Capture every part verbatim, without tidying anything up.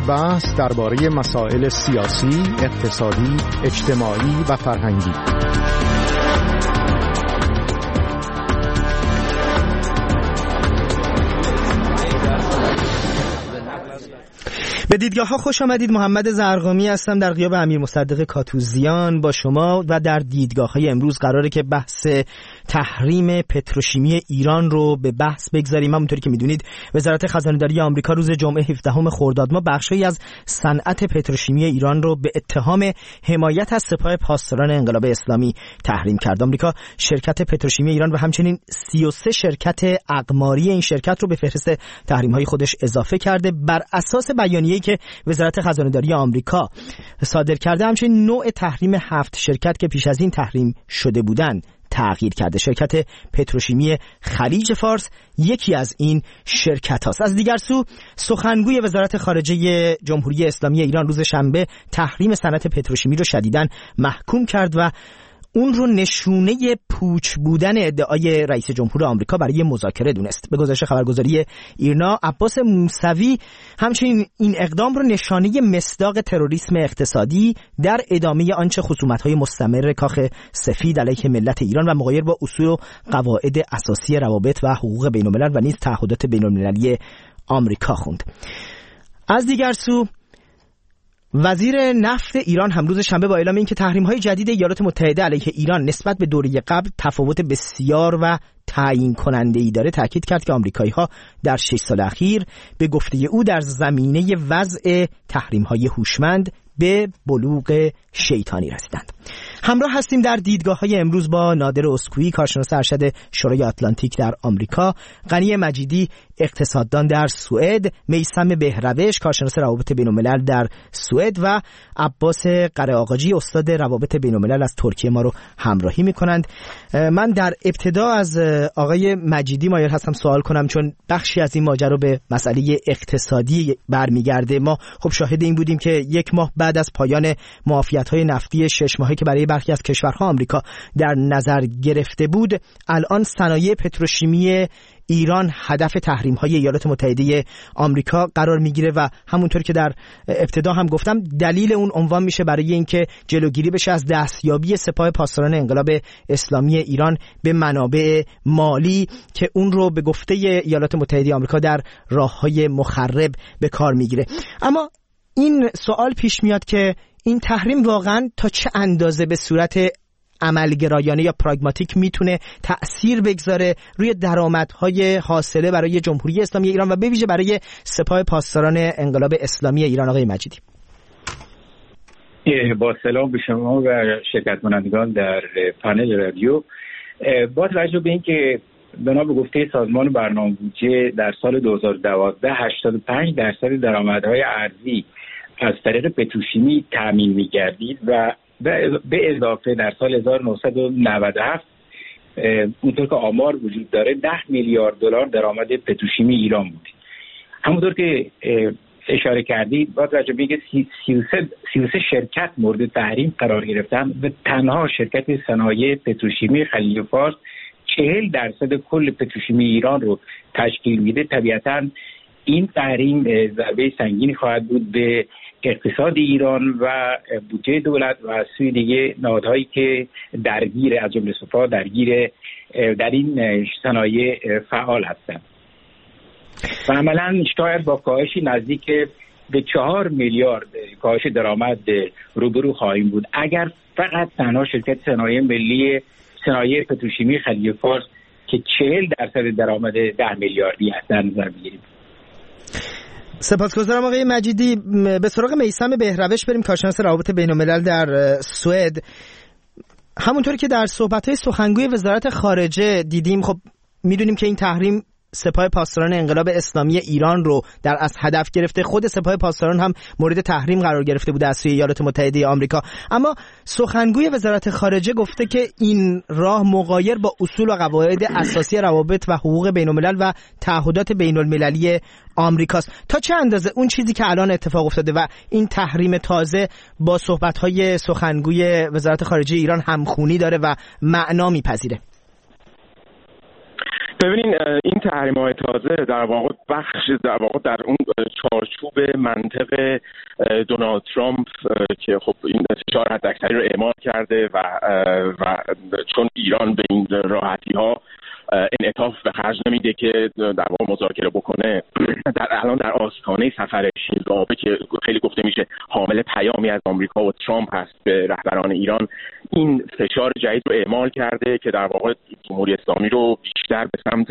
بحث درباره مسائل سیاسی، اقتصادی، اجتماعی و فرهنگی. به دیدگاه ها خوش آمدید. محمد زرقامی هستم در غیاب امیر مصدق کاتوزیان با شما و در دیدگاه های امروز قراره که بحث تحریم پتروشیمی ایران رو به بحث بگذاریم. همونطوری که میدونید وزارت خزانه‌داری آمریکا روز جمعه هفدهم خرداد ماه بخشی از صنعت پتروشیمی ایران رو به اتهام حمایت از سپاه پاسداران انقلاب اسلامی تحریم کرد. آمریکا شرکت پتروشیمی ایران و همچنین سی و سه شرکت اقماری این شرکت رو به فهرست تحریم‌های خودش اضافه کرده. بر اساس بیانیه‌ای که وزارت خزانه‌داری آمریکا صادر کرده، همچنین نوع تحریم هفت شرکت که پیش از این تحریم شده بودند تغییر کرده. شرکت پتروشیمی خلیج فارس یکی از این شرکت هاست. از دیگر سو سخنگوی وزارت خارجه جمهوری اسلامی ایران روز شنبه تحریم صنعت پتروشیمی رو شدیداً محکوم کرد و اون رو نشونه پوچ بودن ادعای رئیس جمهور آمریکا برای مذاکره دونست. به گزارش خبرگزاری ایرنا، عباس موسوی همچنین این اقدام رو نشانه مصداق تروریسم اقتصادی در ادامه آنچه خصومت‌های مستمر کاخ سفید علیه ملت ایران و مغایر با اصول و قواعد اساسی روابط و حقوق بین‌الملل و نیز تعهدات بین‌المللی آمریکا خوند. از دیگر سو وزیر نفت ایران هم روز شنبه با اعلام اینکه تحریم‌های جدید ایالات متحده علیه ایران نسبت به دوره قبل تفاوت بسیار و تعیین کننده‌ای داره، تاکید کرد که آمریکایی‌ها در شش سال اخیر به گفته او در زمینه وضع تحریم‌های هوشمند به بلوغ شیطانی رسیدند. همراه هستیم در دیدگاه‌های امروز با نادر اسکویی، کارشناس ارشد شورای آتلانتیک در آمریکا، غنی مجیدی، اقتصاددان در سوئد، میثم بهروش، کارشناس روابط بین‌الملل در سوئد و عباس قره‌آقاجی، استاد روابط بین‌الملل از ترکیه ما رو همراهی می‌کنند. من در ابتدا از آقای مجیدی مایل هستم سوال کنم، چون بخشی از این ماجرا به مسئله اقتصادی برمیگرده. ما خب شاهد این بودیم که یک ماه بعد از پایان معافیت‌های نفتی شش ماهه که برای برخی از کشورها آمریکا در نظر گرفته بود، الان صنایع پتروشیمی ایران هدف تحریم‌های ایالات متحده آمریکا قرار میگیره و همونطور که در ابتدا هم گفتم دلیل اون عنوان میشه برای اینکه جلوگیری بشه از دستیابی سپاه پاسداران انقلاب اسلامی ایران به منابع مالی که اون رو به گفته ایالات متحده آمریکا در راه‌های مخرب به کار میگیره. اما این سوال پیش میاد که این تحریم واقعا تا چه اندازه به صورت عملگرایانه یا پراگماتیک میتونه تأثیر بگذاره روی درآمدهای حاصله برای جمهوری اسلامی ایران و به ویژه برای سپاه پاسداران انقلاب اسلامی ایران. آقای مجیدی، با سلام به شما و شرکت کنندگان در پنل رادیو. با توجه به اینکه بنا به گفته سازمان برنامه بودجه در سال دو هزار و دوازده هشتاد و پنج درصد درآمدهای ارزی از طریق پتروشیمی تامین می‌گردید و به اضافه در سال هزار و نهصد و نود و هفت اونطور که آمار وجود داره ده میلیارد دلار درآمد پتروشیمی ایران بود. همونطور که اشاره کردید با توجه به اینکه سی و سه شرکت مورد تحریم قرار گرفتن و تنها شرکت صنایع پتروشیمی خلیج فارس چهل درصد کل پتروشیمی ایران رو تشکیل میده، طبیعتاً این تحریم ضربه سنگینی خواهد بود به اقتصاد ایران و بودجه دولت و از سوی دیگه نهادهایی که درگیر از جمله سپاه درگیر در این صنایع فعال هستند و عملاً شاید با کاهشی نزدیک به چهار میلیارد کاهش درآمد روبرو خواهیم بود اگر فقط تنها شرکت صنایع ملی صنایع پتروشیمی خلیج فارس که چهل درصد درآمد ده میلیاردی هستند نظر بگیریم. سپاسگزارم آقای مجیدی. به سراغ میثم بهروش بریم، کارشناس روابط بین‌الملل در سوئد. همونطوری که در صحبت‌های سخنگوی وزارت خارجه دیدیم، خب میدونیم که این تحریم سپاه پاسداران انقلاب اسلامی ایران رو در از هدف گرفته. خود سپاه پاسداران هم مورد تحریم قرار گرفته بوده از سوی ایالات متحده آمریکا، اما سخنگوی وزارت خارجه گفته که این راه مغایر با اصول و قواعد اساسی روابط و حقوق بین‌الملل و تعهدات بین‌المللی آمریکاست. تا چه اندازه اون چیزی که الان اتفاق افتاده و این تحریم تازه با صحبت‌های سخنگوی وزارت خارجه ایران همخونی داره و معنا میپذیره؟ ببینین این تحریم‌های تازه در واقع بخش در واقع در اون چارچوب منطق دونالد ترامپ که خب این فشار حداکثری رو اعمال کرده و و چون ایران به این راحتی‌ها انعطاف به خرج نمیده که در واقع مذاکره بکنه، در الان در آستانه سفر شینزو آبه که خیلی گفته میشه حامل پیامی از آمریکا و ترامپ هست به رهبران ایران، این فشار جدید رو اعمال کرده که در واقع جمهوری اسلامی رو بیشتر به سمت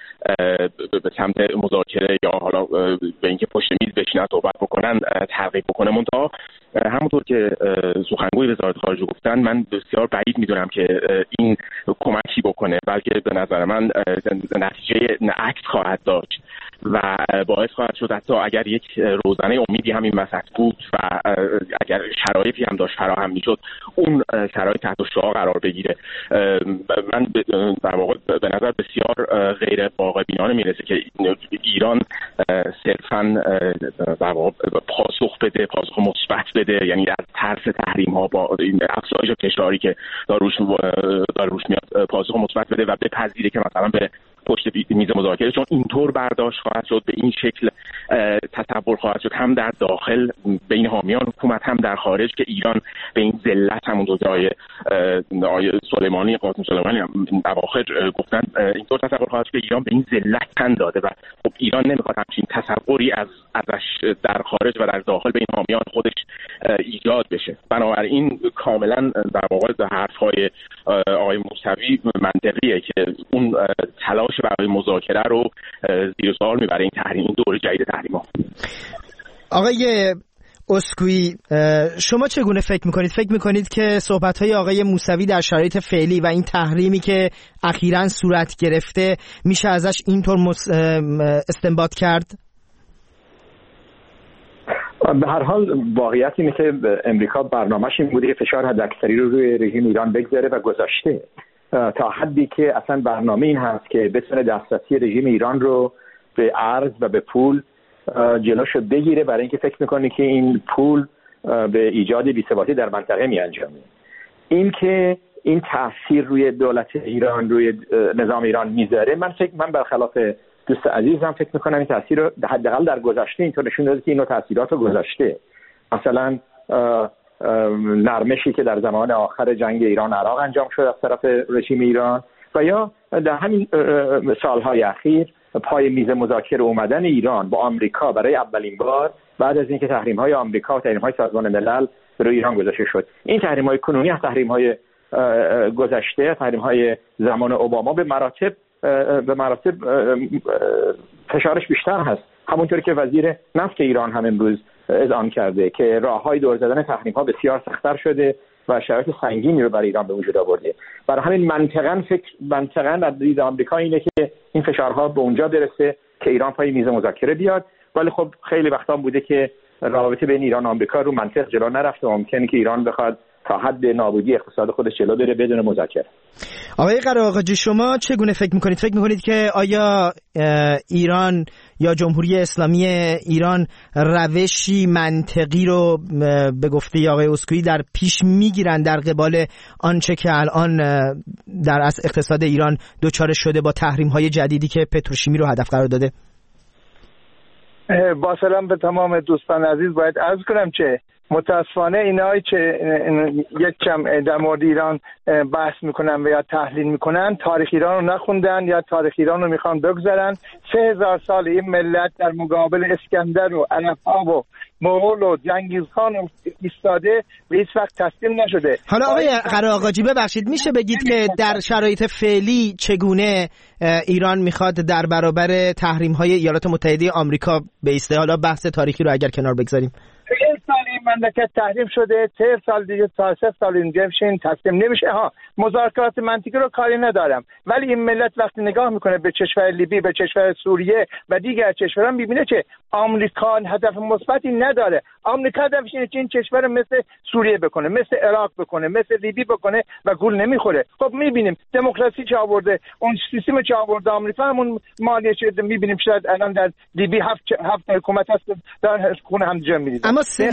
به سمت مذاکره یا حالا به اینکه پشت میز بشینن صحبت بکنن ترغیب بکنه. منتها همونطور که سخنگوی وزارت خارجه گفتن، من بسیار بعید میدونم که این کمکی بکنه، بلکه به نظر من نتیجه عکس خواهد داشت و باعث خواهد شد حتی اگر یک روزنه امیدی همین وسط بود و اگر شرایطی هم داشت فراهم میشد، اون شرایط تحت شعاع قرار بگیره. من در واقع به نظر بسیار غیر واقع بینانه میرسه که ایران صرفاً در واقع پاسخ بده، پاسخ مثبت بده، یعنی از ترس تحریم ها با این افزایش فشاری که داروش داروش میاد پاسخ مثبت بده و بپذیره که مثلا به پشت میز مذاکره، چون اینطور برداشت خواهد شد، به این شکل تصور خواهد شد هم در داخل بین حامیان حکومت هم در خارج که ایران به این ذلت، همونطور که آیه آیه سلیمانی قاسم سلیمانی اواخر گفتن، اینطور تصور خواهد شد که ایران به این ذلت تن داده و خب ایران نمیخواد همچین تصوری از ازش در خارج و در داخل بین حامیان خودش ایجاد بشه. بنابراین کاملا در واقع حرف‌های آقای موسوی منطقیه که اون تلاش برای مذاکره رو زیر سوال میبره این تحریم، این دور جدید تحریم‌ها. آقای اسکوئی، شما چگونه فکر میکنید؟ فکر میکنید که صحبت‌های آقای موسوی در شرایط فعلی و این تحریمی که اخیراً صورت گرفته میشه ازش اینطور استنباط کرد؟ به هر حال واقعیت اینه که امریکا برنامه‌اش این بوده که فشار حداکثری رو روی رژیم ایران بگذاره و گذاشته، تا حدی که اصلا برنامه این هست که بتونه دسترسی رژیم ایران رو به ارز و به پول جلوشو بگیره، برای اینکه فکر میکنه که این پول به ایجاد بی‌ثباتی در منطقه میانجامه. این که این تاثیر روی دولت ایران، روی نظام ایران میذاره، من فکر من برخلاف دوست عزیزم فکر میکنم این تاثیر رو حداقل در گذشته اینطور نشون داده که اینو تاثیرات رو گذاشته. مثلا نرمشی که در زمان آخر جنگ ایران عراق انجام شد از طرف رژیم ایران و یا در همین سالهای اخیر پای میز مذاکره اومدن ایران با آمریکا برای اولین بار بعد از اینکه تحریم‌های آمریکا و تحریم‌های سازمان ملل روی ایران گذاشته شد. این تحریم‌های کنونی از تحریم‌های گذشته، تحریم‌های زمان اوباما به مراتب به مراتب فشارش بیشتر هست. همونطور که وزیر نفت ایران هم امروز اذعان کرده که راه‌های دور زدن تحریم‌ها بسیار سخت‌تر شده و شرایط سنگینی رو برای ایران به وجود آورده. برای همین منطقاً فکر منطقاً از دید آمریکا اینه که این فشارها به اونجا برسه که ایران پای میز مذاکره بیاد، ولی خب خیلی وقتا بوده که رابطه بین ایران و آمریکا رو منطق جلو نرفته. ممکنه که ایران بخواد تا حد نابودی اقتصاد خودش جلو بره بدون مذاکره. آقای قراقاجی، شما چگونه فکر میکنید؟ فکر میکنید که آیا ایران یا جمهوری اسلامی ایران روشی منطقی رو به گفته آقای اسکوئی در پیش میگیرن در قبال آنچه که الان در اصل اقتصاد ایران دچار شده با تحریم‌های جدیدی که پتروشیمی رو هدف قرار داده؟ با سلام به تمام دوستان عزیز، باید عرض کنم که متاسفانه اینایی که یک کم در مورد ایران بحث میکنن و یا تحلیل میکنن تاریخ ایران رو نخوندن یا تاریخ ایران رو میخوان بگذارن. سه هزار سال این ملت در مقابل اسکندر و علفها و مغول و جنگیزخان ایستاده و هیچ وقت تسلیم نشده. حالا آقای قراقاجی ببخشید، میشه بگید که در شرایط فعلی چگونه ایران میخواد در برابر تحریم‌های ایالات متحده آمریکا بایسته؟ حالا بحث تاریخی رو اگر کنار بگذاریم. چهل سال این مملکت تحریم شده، چهل سال دیگه تا سه سال اینجا بشین تسلیم نمیشه. ها مذاکرات منطقی رو کاری ندارم، ولی این ملت وقتی نگاه میکنه به کشور لیبی، به کشور سوریه و دیگر کشورها میبینه که آمریکا هدف مثبتی نداره. آمریکا هدفش اینه که این کشور مثل سوریه بکنه، مثل عراق بکنه، مثل لیبی بکنه و گول نمیخوره. خب میبینیم دموکراسی چه آورده، اون سیستم چه آورده آمریکا، همون مالیه چه میبینیم. شاید الان در لیبی هفت هفت حکومت هست دارن خونه هم جمع می‌ریزن. اما یه سوال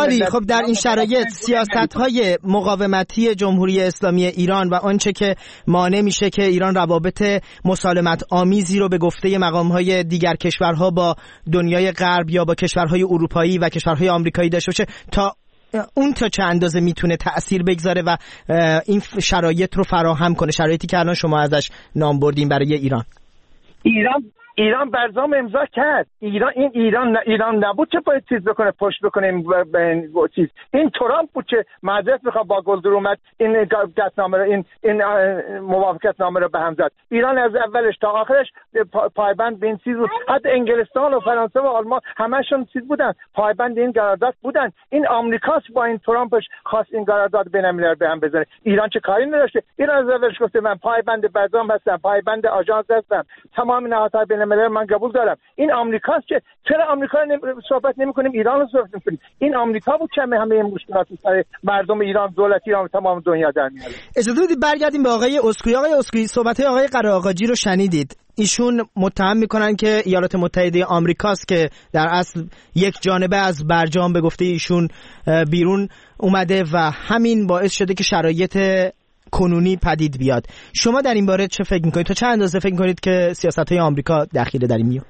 علی، خب در این شرایط سیاست‌های مقاومتی جمهوری اسلامی ایران و آنچه که مانع میشه که ایران روابط مسالمت آمیزی رو به گفته مقام‌های دیگر کشورها با دنیای غرب یا با کشورهای اروپایی و کشورهای آمریکایی داشته باشه، تا اون تا چه اندازه میتونه تأثیر بگذاره و این شرایط رو فراهم کنه، شرایطی که الان شما ازش نام بردین برای ایران؟ ایران ایران برجام امضا کرد. ایران این ایران ایران نبود که باید چیز بکنه، پشت بکنه این چیز. این ترامپ بود که معذرت میخواد با گلدر اومد این قطعنامه رو این این موافقت نامه رو به هم زد. ایران از اولش تا آخرش پایبند به این چیز بود. حتی انگلستان و فرانسه و آلمان همشون چیز بودن، پایبند این قرارداد بودن. این آمریکاست با این ترامپش خواست این قرارداد بین الملل به هم بزنه. ایران چه کاری نداشته. ایران از اولش گفته من پایبند برجام هستم، پایبند آژانس هستم، تمام نهادهای بین الملل من قبول دارم. این آمریکاست که چرا آمریکا صحبت نمی‌کنیم، ایران رو صحبت می‌کنیم؟ این آمریکا بود که همه این مشکلات سر مردم ایران، دولت ایران، تمام دنیا در میاره. اجازه بدید برگردیم به آقای اسکوئی. آقای اسکوئی، صحبت‌های آقای قره‌آقاجی رو شنیدید. ایشون متهم میکنن که ایالات متحده آمریکاست که در اصل یک جانبه از برجام به گفته ایشون بیرون اومده و همین باعث شده که شرایط کنونی پدید بیاد. شما در این باره چه فکر میکنید؟ تا چه اندازه فکر میکنید که سیاست‌های آمریکا دخیل در این میاد؟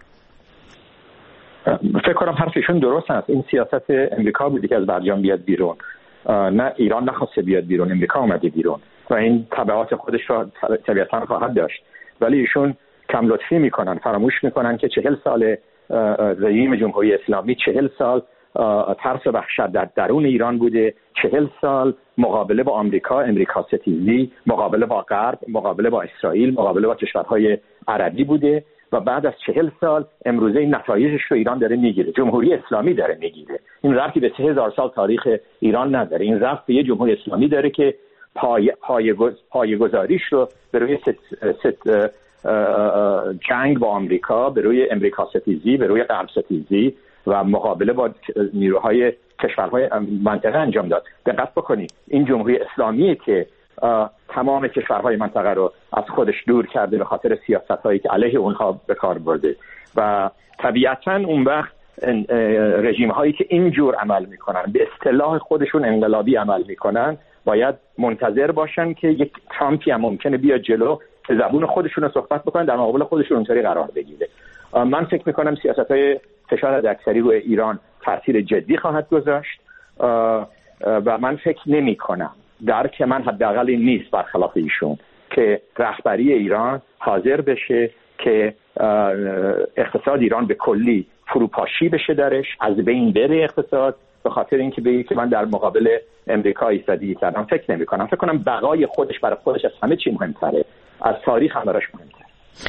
فکر کنم حرفشون درست است. این سیاست امریکا بودی که از برجام بیاد بیرون، نه ایران نخواسته بیاد بیرون، امریکا اومده بیرون و این تبعات خودش را طبیعتاً خواهد داشت. ولی ایشون کم لطفی میکنن، فراموش میکنن که چهل سال رژیم جمهوری اسلامی، چهل سال ترس و وحشت در درون ایران بوده، چهل سال مقابله با آمریکا، امریکا ستیزی، مقابله با غرب، مقابله با اسرائیل، مقابله با کشورهای عربی بوده و بعد از چهل سال امروزه این نتایجش رو ایران داره میگیره، جمهوری اسلامی داره میگیره. این ربطی به سه هزار سال تاریخ ایران نداره، این ربط به یه جمهوری اسلامی داره که پای پایه‌گذ... پایه‌گذاریش رو به روی ست... ست... جنگ با آمریکا، به روی امریکا ستیزی، به روی غرب ستیزی و مقابله با نیروهای کشورهای منطقه انجام داد. دقت بکنید این جمهوری اسلامی که تمام کشورهای منطقه رو از خودش دور کرده به خاطر سیاست‌هایی که علیه اونها به کار برده و طبیعتاً اون وقت رژیم‌هایی که اینجور عمل میکنن، به اصطلاح خودشون انقلابی عمل میکنن، باید منتظر باشن که یک ترامپی هم ممکنه بیاد جلو که زبون خودشون رو صحبت بکنن، در مقابل خودشون اونطوری قرار بگیره. من فکر میکنم سیاست‌های فشار حداکثری روی ایران تاثیر جدی خواهد گذاشت و من فکر نمی‌کنم، درک من حداقل این نیست برخلاف ایشون، که رهبری ایران حاضر بشه که اقتصاد ایران به کلی فروپاشی بشه درش، از بین بره اقتصاد به خاطر اینکه بگه که من در مقابل امریکا ایستادگی کردم. فکر نمی‌کنم. فکر کنم بقای خودش برای خودش از همه چی مهمتره، از تاریخ هم براش مهمتره.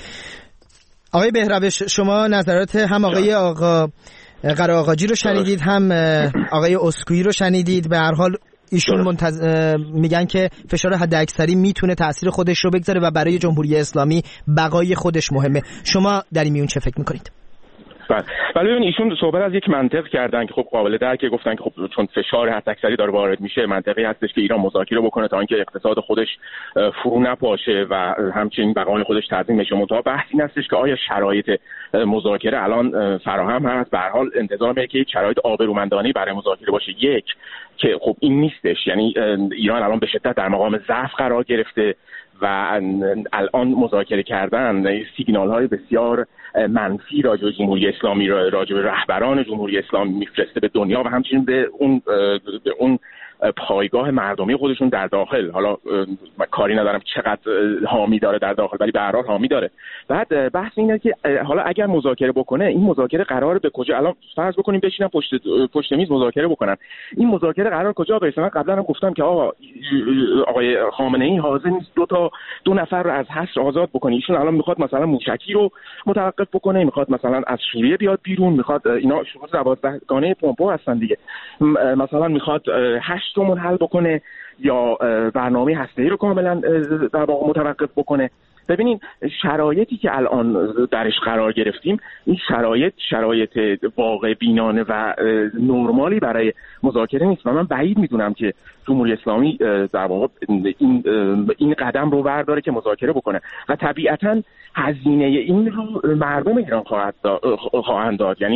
آقای بهروش، شما نظرات هم آقای آقا قره‌آقاجی رو شنیدید، هم آقای اسکوئی رو شنیدید. به هر حال ایشون منتظ... میگن که فشار حداکثری میتونه تأثیر خودش رو بگذاره و برای جمهوری اسلامی بقای خودش مهمه. شما در این میون چه فکر میکنید؟ ولی ببین ایشون صحبت از یک منطق کردن که خب قابل درکه، گفتن که خب چون فشار حداکثری داره وارد میشه، منطقی هستش که ایران مذاکره بکنه تا اینکه اقتصاد خودش فرو نپاشه و همچنین بقای خودش تضمین بشه. منتها بحث این هستش که آیا شرایط مذاکره الان فراهم هست؟ به هر حال انتظار میره که یک شرایط آبرومندانه برای مذاکره باشه، یک که خب این نیستش. یعنی ایران الان به شدت در مقام ضعف قرار گرفته و الان مذاکره کردن سیگنال های بسیار منفی راجع به جمهوری اسلامی، راجع به رهبران جمهوری اسلامی میفرسته به دنیا و همچنین به اون به اون پایگاه مردمی خودشون در داخل. حالا کاری ندارم چقدر حامی داره در داخل، ولی به هر حال حامی داره. بعد بحث اینه که حالا اگر مذاکره بکنه، این مذاکره قراره به کجا؟ الان فرض بکنیم بشینن پشت پشت میز مذاکره بکنن، این مذاکره قرار کجا برسه؟ من قبلا هم گفتم که آقا آقای خامنه‌ای حاضر نیست دو تا دو نفر رو از حصر آزاد بکنه. ایشون الان میخواد مثلا موشکی رو متوقف بکنه، میخواد مثلا از سوریه بیاد بیرون، میخواد اینا شروط دوازدهگانه پومپو هستن دیگه، مثلا میخواد هشت رو حل بکنه یا برنامه هسته‌ای رو کاملا در واقع متوقف بکنه. ببینین شرایطی که الان درش قرار گرفتیم، این شرایط شرایط واقع بینانه و نرمالی برای مذاکره نیست و من بعید میدونم که جمهوری اسلامی در واقع این این قدم رو برداره که مذاکره بکنه و طبیعتاً هزینه این رو مردم ایران خواهد خواهند داد. یعنی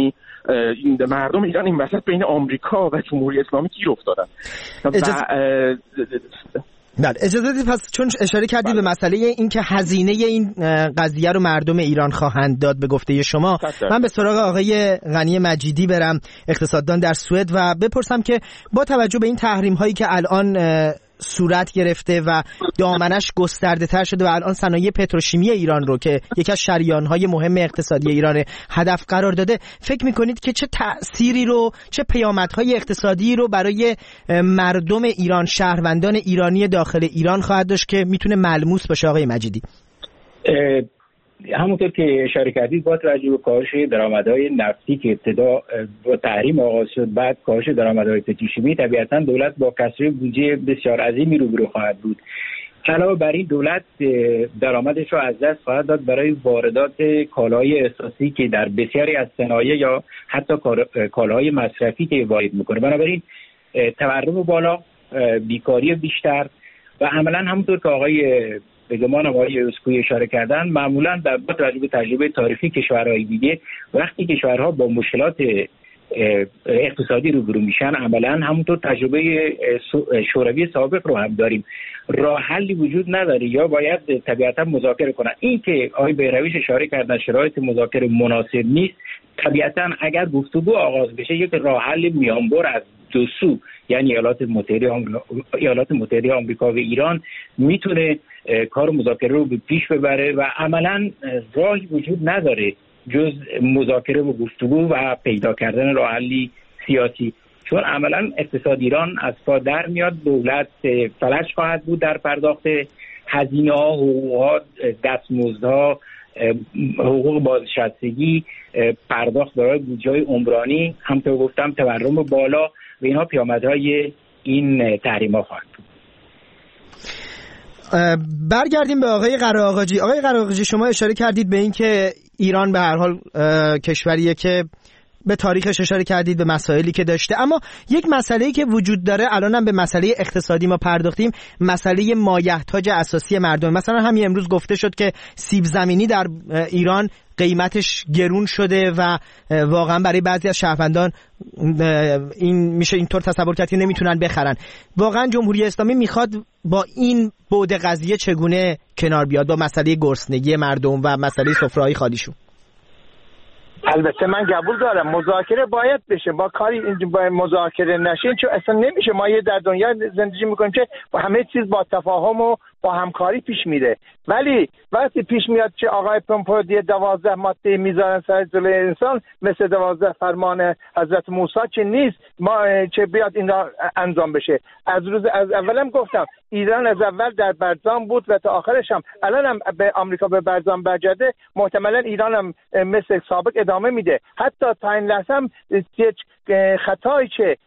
مردم ایران این وسط بین آمریکا و جمهوری اسلامی گیر افتادن. اجازه... و بله اجازه بدید، پس چون اشاره کردید بله. به مسئله این که هزینه این قضیه رو مردم ایران خواهند داد به گفته شما، من به سراغ آقای غنی مجیدی برم، اقتصاددان در سوئد، و بپرسم که با توجه به این تحریم هایی که الان صورت گرفته و دامنش گسترده تر شده و الان صنایع پتروشیمی ایران رو که یکی از شریان‌های مهم اقتصادی ایران هدف قرار داده، فکر می‌کنید که چه تأثیری رو، چه پیامدهای اقتصادی رو برای مردم ایران، شهروندان ایرانی داخل ایران خواهد داشت که میتونه ملموس باشه؟ آقای مجیدی، همونطور که اشاره کردید با توجه به کاهش درآمدهای نفتی که ابتدا با تحریم آغاز شد، بعد کاهش درآمدهای پتروشیمی، طبیعتاً دولت با کسری بودجه بسیار عظیمی روبرو خواهد بود. علاوه بر این دولت درآمدش رو از دست خواهد داد برای واردات کالاهای اساسی که در بسیاری از صنایع یا حتی کالاهای مصرفی که وارد میکنه. بنابراین تورم بالا، بیکاری بیشتر و عملاً همونطور که آقای بگمان آقای اسکوئی اشاره کردن، معمولا در با توجه به تجربه تاریخی کشورهای دیگه وقتی کشورها با مشکلات اقتصادی روبرو میشن، عملا همونطور تجربه شوروی سابق رو هم داریم، راه حلی وجود نداره یا باید طبیعتا مذاکره کنن. این که آقای بهرویش اشاره کردن شرایط مذاکره مناسب نیست، طبیعتا اگر گفتگو آغاز بشه یک راه حل میانبر از دو سو، یعنی ایالات متحده آمریکا ایالات متحده آمریکا و ایران میتونه کار مذاکره رو به پیش ببره و عملا راهی وجود نداره جز مذاکره و گفتگو و پیدا کردن راه حلی سیاسی، چون عملا اقتصاد ایران از پا در میاد. دولت فلج خواهد بود در پرداخت هزینه ها، حقوق ها، دستمزدها، حقوق بازنشستگی، پرداخت برای بودجه عمرانی، همونطور گفتم تورم بالا و اینها پیامدهای این تحریم ها خواهد بود. برگردیم به آقای قره‌آقاجی. آقای قره‌آقاجی، شما اشاره کردید به این که ایران به هر حال کشوریه که به تاریخش اشاره کردید، به مسائلی که داشته، اما یک مسئله‌ای که وجود داره الانم به مسئله اقتصادی ما پرداختیم، مسئله مایحتاج اساسی مردم. مثلا همین امروز گفته شد که سیب زمینی در ایران قیمتش گرون شده و واقعا برای بعضی از شهروندان این میشه اینطور تصور کرد که نمیتونن بخرن. واقعا جمهوری اسلامی میخواد با این بعد قضیه چگونه کنار بیاد با مسئله گرسنگی مردم و مسئله سفره‌های خالیشون؟ البته من قبول دارم مذاکره باید بشه، با کاری با مذاکره نشه چون اصلا نمیشه. ما یه در دنیا زندگی میکنیم که با همه چیز با تفاهم و با همکاری پیش میره، ولی وقتی پیش میاد که آقای پومپئو دیگه دوازده ماده میذارن سر جلوی انسان مثل دوازده فرمان حضرت موسی که نیست، ما چه بیاد این را انجام بشه. از روز از اولم گفتم ایران از اول در برجام بود و تا آخرش هم، الان هم به آمریکا به برجام برگرده، محتملا ایران هم مثل سابق ادامه میده. حتی تا این لحظه هم خطایی که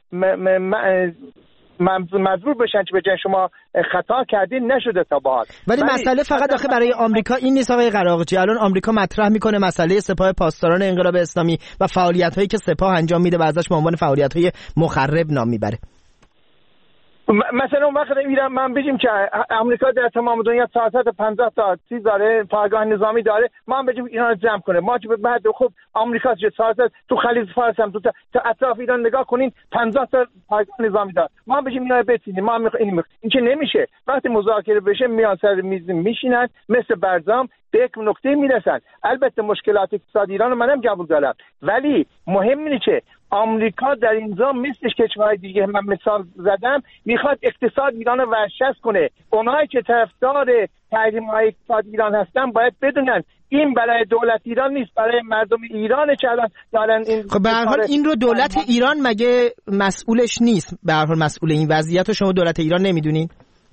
مجبور بشن که بجن شما خطا کردین نشده تا به حال. ولی مسئله فقط آخه برای آمریکا این نیست آقای قره‌آقاجی. الان آمریکا مطرح میکنه مسئله سپاه پاسداران انقلاب اسلامی و فعالیت‌هایی که سپاه انجام میده و ازش به عنوان فعالیت‌های مخرب نام میبره. مثلا اون وقت ایران من بگیم که آمریکا در تمام دنیا چهارصد و پنجاه تا چیز داره، پایگاه نظامی داره، ما هم بگیم ایران رو جمع کنه. ما که بعد خب آمریکا چه چهارصد تو خلیج فارس هم تو تا اطراف ایران نگاه کنین پنجاه تا پایگاه نظامی داره، ما هم بگیم اینا بتینیم، ما هم این میخ... این که نمیشه. وقتی مذاکره بشه میان سر میز میشینن مثل برجام به یک نقطه میرسن. البته مشکلات اقتصادی ایران رو منم قبول دارم، ولی مهم اینه که آمریکا در این زمان مثل کشورهای دیگه من مثال زدم میخواد اقتصاد ایران رو ورشکست کنه. اونایی که طرفدار تحریم‌های اقتصادی ایران هستن باید بدونن این برای دولت ایران نیست، برای مردم ایرانه که الان دارن این. خب به هر حال این رو دولت ایران مگه مسئولش نیست؟ به هر حال مسئول این وضعیت رو شما دولت ایران نمیدونین؟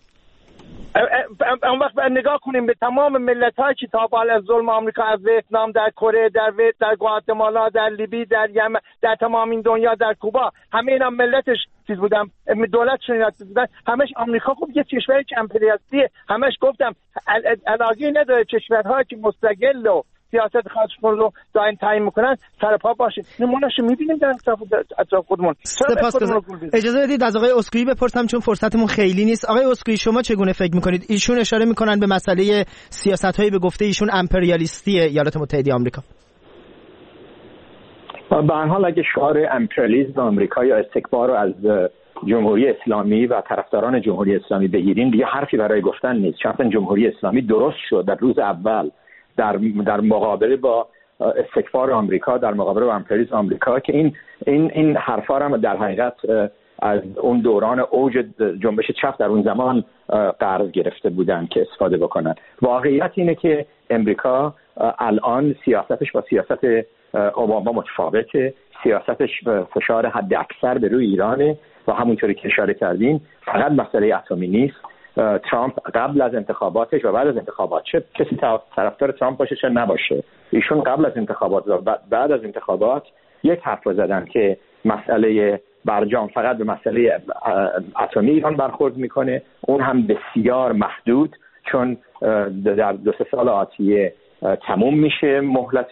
اون وقت نگاه کنیم به تمام ملت‌هایی که تا بالا از ظلم آمریکا، از ویتنام، در کره، در ویت، در گواتمالا، در لیبی، در یمن، در تمام این دنیا، در کوبا، همه اینا ملتش چیز بودن، دولتشون اینا چیز بودن. همش آمریکا خب یه کشوری که امپریالیستیه، همش گفتم علاقه نداره کشورهایی که مستقل و سیاست خودشون رو دائم تعیین میکنن سر پا باشه. نمونهشو میبینیم در اطراف خودمون. اجازه بدید از آقای اسکوئی بپرسم چون فرصتمون خیلی نیست. آقای اسکوئی شما چگونه فکر میکنید؟ ایشون اشاره میکنن به مسئله سیاست‌هایی به گفته ایشون امپریالیستی ایالات متحده آمریکا. به هر حال اگه شعار امپریالیسم آمریکا یا استکبار رو از جمهوری اسلامی و طرفداران جمهوری اسلامی بگیرین، دیگه حرفی برای گفتن نیست. چون جمهوری اسلامی درست شد در روز اول در در مقابله با استکبار آمریکا، در مقابله با امپریالیسم آمریکا، که این این این حرفا هم در حقیقت از اون دوران اوج جنبش چپ در اون زمان قرض گرفته بودن که استفاده بکنن. واقعیت اینه که امریکا الان سیاستش با سیاست اوباما متفاوته. سیاستش فشار حد اکثر به روی ایرانه و همونطوری که اشاره کردین فقط مسئله اتمی نیست. ترامپ قبل از انتخاباتش و بعد از انتخابات، چه کسی طرفدار ترامپ باشه چه نباشه، ایشون قبل از انتخابات و بعد از انتخابات یک حرف زدن که مسئله برجام فقط به مسئله اتمی ایران برخورد میکنه، اون هم بسیار محدود، چون در دو سه سال آتیه تموم میشه مهلت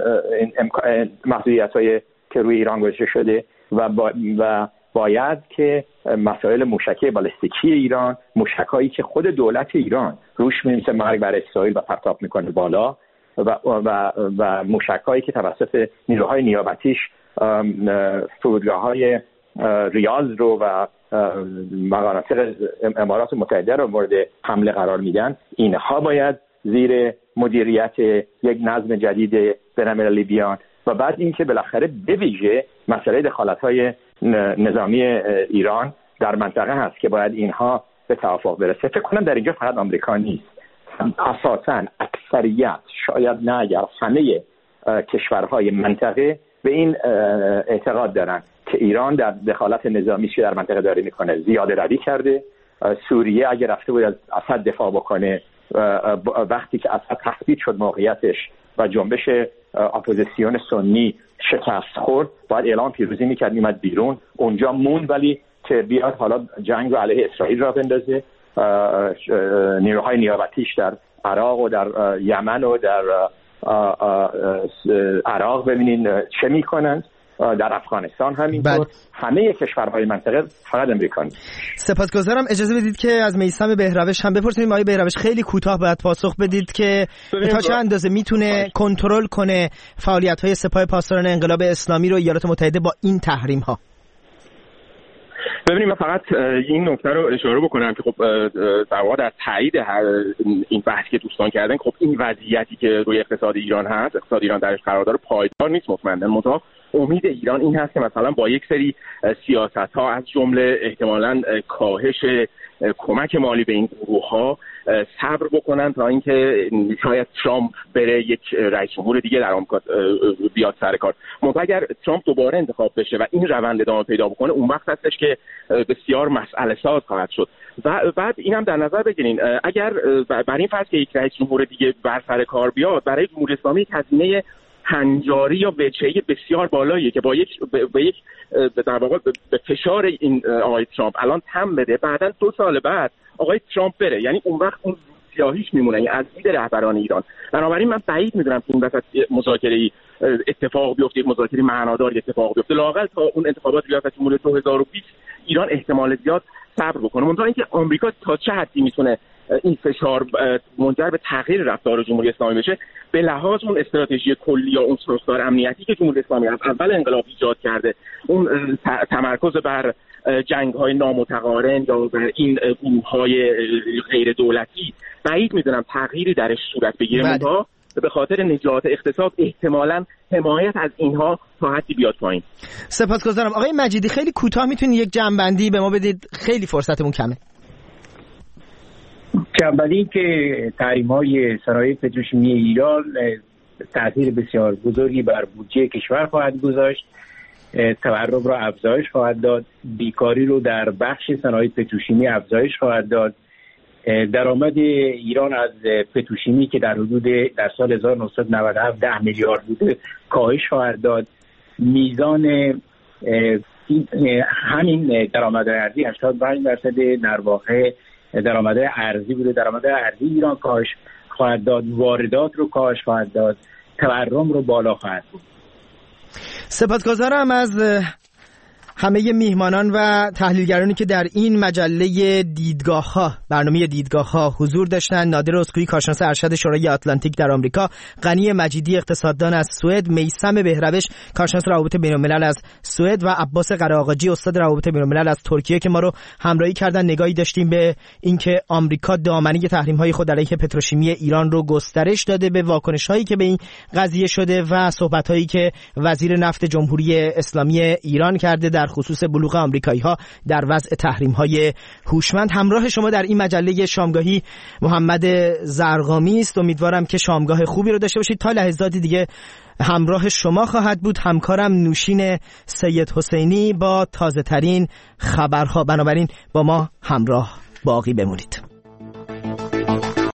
محدودیت‌های که روی ایران گذاشته شده و, با و باید که مسائل موشکی بالستیکی ایران، موشکایی که خود دولت ایران روش می‌نویسه مرگ بر اسرائیل و پرتاب میکنه بالا، و و و موشکایی که توسط نیروهای نیابتیش فرودگاه‌های ریاض رو و مناطق امارات متحده رو مورد حمله قرار میدن، اینها باید زیر مدیریت یک نظم جدید بین‌المللی بیان. و بعد اینکه بالاخره به ویژه مسئله دخالت‌های نظامی ایران در منطقه هست که باید اینها به توافق برسه. فکر کنم در اینجا فقط آمریکا نیست، اساساً اکثریت، شاید نه اگر همه کشورهای منطقه به این اعتقاد دارن که ایران در دخالت نظامی که در منطقه داره میکنه زیاده روی کرده. سوریه اگر رفته بود از اسد دفاع بکنه، وقتی که اسد تثبیت شد موقعیتش و جنبش اپوزیسیون سنی شکست خورد، باید اعلام پیروزی میکرد، میمد بیرون، اونجا موند، ولی که بیاد حالا جنگ رو علیه اسرائیل را بندازه. نیروهای نیابتیش در عراق و در یمن و در عراق ببینین چه میکنند، در افغانستان همینطور. همه کشورهای منطقه، فقط امریکا نیست. سپاسگزارم. اجازه بدید که از میثم بهروش هم بپرسیم. آقای بهروش، خیلی کوتاه باید پاسخ بدید که تا چه اندازه میتونه کنترل کنه فعالیت‌های سپاه پاسداران انقلاب اسلامی رو ایالات متحده با این تحریم ها؟ ببینید، من فقط این نکته رو اشاره بکنم که خب در واقع در تایید این بحثی که دوستان کردن، خب این وضعیتی که روی اقتصاد ایران هست، اقتصاد ایران درش قرار داره، پایدار نیست مطمئنا. منتها امید ایران این هست که مثلا با یک سری سیاست‌ها از جمله احتمالاً کاهش کمک مالی به این گروه‌ها صبر بکنن تا اینکه شاید ترامپ بره، یک رئیس جمهور دیگه در آمریکا بیاد سر کار. منتها اگر ترامپ دوباره انتخاب بشه و این روند ادامه پیدا بکنه، اون وقت هستش که بسیار مسئله ساز خواهد شد. و بعد اینم در نظر بگیرین اگر بر این فرض که یک رئیس جمهور دیگه بر سر کار بیاد، برای جمهوری اسلامی هزینه هنجاری یا وجهی بسیار بالاییه که با یک به یک در واقع به فشار این آقای ترامپ الان تم بده، بعداً دو سال بعد آقای ترامپ بره، یعنی اون وقت اون سیاهیش میمونه، یعنی از دید رهبران ایران. بنابراین من بعید میدونم که این وسط مذاکره اتفاق بیفته، مذاکره معنادار اتفاق بیفته. لااقل تا اون انتخابات ریاست جمهوری دو هزار و بیست ایران احتمال زیاد صبر بکنه. منتها اینکه آمریکا تا چه حدی میتونه این فشار منجر به تغییر رفتار جمهوری اسلامی بشه، به لحاظ اون استراتژی کلی یا اون ساختار امنیتی که جمهوری اسلامی از اول انقلاب ایجاد کرده، اون تمرکز بر جنگ‌های نامتقارن یا بر این گروه‌های غیر دولتی، بعید میدونم تغییری درش صورت بگیره. منتها به خاطر نجات اقتصاد احتمالاً حمایت از اینها تا حدی بیاد پایین. سپاسگزارم. آقای مجیدی، خیلی کوتاه میتونید یک جمع‌بندی به ما بدید؟ خیلی فرصتمون کمه. جنبندی که تحریم‌های صنایع پتروشیمی ایران تأثیر بسیار بزرگی بر بودجه کشور خواهد گذاشت، تورم را افزایش خواهد داد، بیکاری رو در بخش صنایع پتروشیمی افزایش خواهد داد، درآمد ایران از پتروشیمی که در حدود در سال هزار و نهصد و نود و هفت ده میلیارد بوده کاهش خواهد داد، میزان همین درآمد ارزی هشتاد و پنج درصد در واقع درآمد ارزی بوده، درآمد ارزی ایران کاهش خواهد داد، واردات رو کاهش خواهد داد، تورم رو بالا خواهد بود. سپاسگزارم از همه میهمانان و تحلیلگرانی که در این مجله دیدگاه ها برنامه دیدگاه ها حضور داشتن: نادر اسکویی کارشناس ارشد شورای آتلانتیک در آمریکا، غنی مجیدی اقتصاددان از سوئد، میثم بهروش کارشناس روابط بین الملل از سوئد و عباس قره‌آقاجی استاد روابط بین الملل از ترکیه که ما رو همراهی کردن. نگاهی داشتیم به اینکه آمریکا دامنه تحریم های خود علیه پتروشیمی ایران رو گسترش داده، به واکنش هایی که به این قضیه شده و صحبت هایی که وزیر نفت جمهوری اسلامی ایران کرده در خصوص بلوغ آمریکایی ها در وضع تحریم های هوشمند. همراه شما در این مجله شامگاهی محمد زرقامی است. امیدوارم که شامگاه خوبی رو داشته باشید. تا لحظاتی دیگه همراه شما خواهد بود همکارم نوشین سید حسینی با تازه ترین خبرها. بنابراین با ما همراه باقی بمونید.